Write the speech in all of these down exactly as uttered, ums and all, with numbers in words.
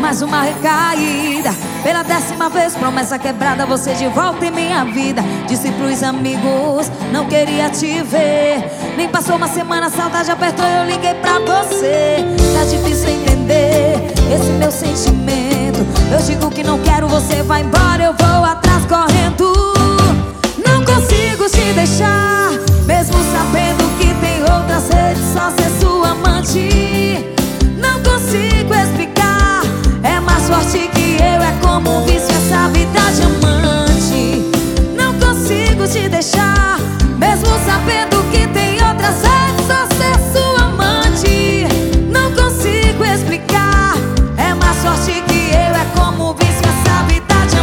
mais uma recaída. Pela décima vez, promessa quebrada, você de volta em minha vida. Disse pros amigos, não queria te ver. Nem passou uma semana, a saudade apertou e eu liguei pra você. Tá difícil entender esse meu sentimento. Eu digo que não quero, você vai embora, eu vou atrás correndo. Não consigo te deixar, mesmo sabendo que tem outras redes, só ser sua amante. Não consigo explicar, é mais forte que eu, é como um vício essa vida de amante. Não consigo te deixar, mesmo sabendo que tem outras redes, só ser sua amante. Não consigo explicar, é mais forte que eu, é como um vício essa vida de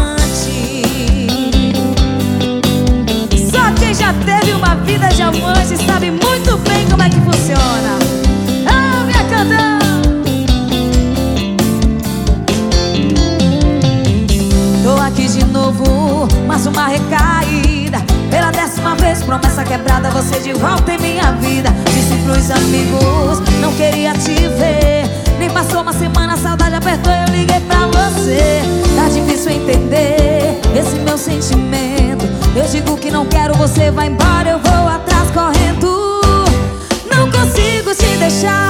amante. Só quem já teve uma vida de amante sabe muito bem como é que funciona. Ah, minha cantão! Tô aqui de novo, mais uma recaída. Pela décima vez, promessa quebrada, você de volta em minha vida. Disse pros amigos, não queria te ver. Nem passou uma semana, a saudade apertou e eu liguei pra você. Tá difícil entender esse meu sentimento. Eu digo que não quero, você vai embora, eu vou atrás correndo. Não consigo te deixar,